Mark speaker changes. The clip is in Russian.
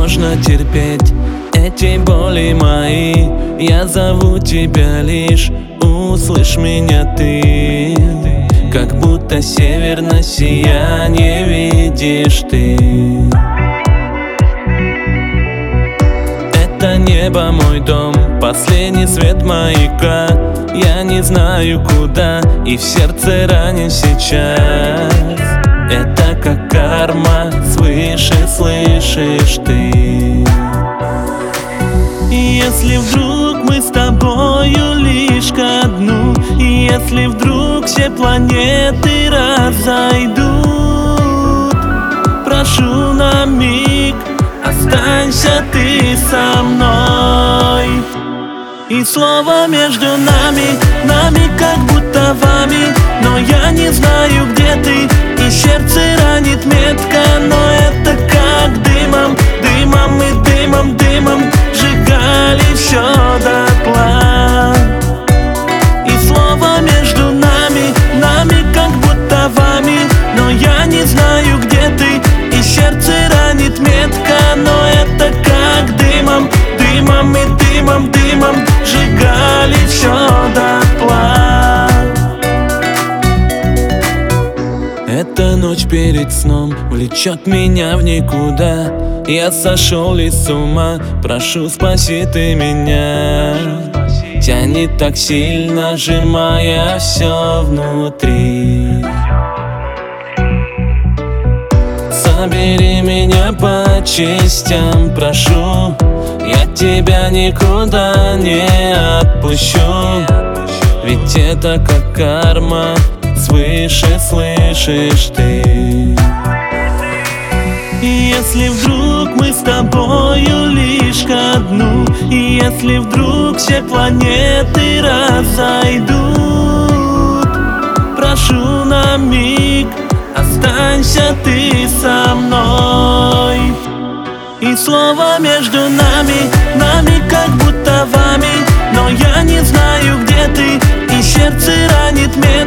Speaker 1: невозможно терпеть эти боли мои. Я зову тебя лишь, услышь меня ты. Как будто северное сияние видишь ты. Это небо мой дом, последний свет маяка. Я не знаю куда, и в сердце ранен сейчас. Это как карма, свыше слышишь ты. Если вдруг мы с тобою лишь ко дну, если вдруг все планеты разойдут, прошу на миг, останься ты со мной. И слово между нами, нами как будто вами. Но я не знаю, где ты, и сердце ранит метко. Но это как дымом, дымом и дымом, дымом сжигали все дотла. И слово между нами, нами как будто вами. Но я не знаю, где ты, и сердце ранит метко. Но это как дымом, дымом и дымом, дымом сжигали все дотла. Эта ночь перед сном влечет меня в никуда. Я сошел ли с ума? Прошу, спаси ты меня. Тянет так сильно, сжимая все внутри. Собери меня по частям, прошу. Я тебя никуда не отпущу. Ведь это как карма, свыше слышишь ты. И если вдруг мы с тобою лишь ко дну, и если вдруг все планеты разойдут, прошу на миг, останься ты со мной. И слово между нами, нами как будто вами. Но я не знаю, где ты, и сердце ранит меня.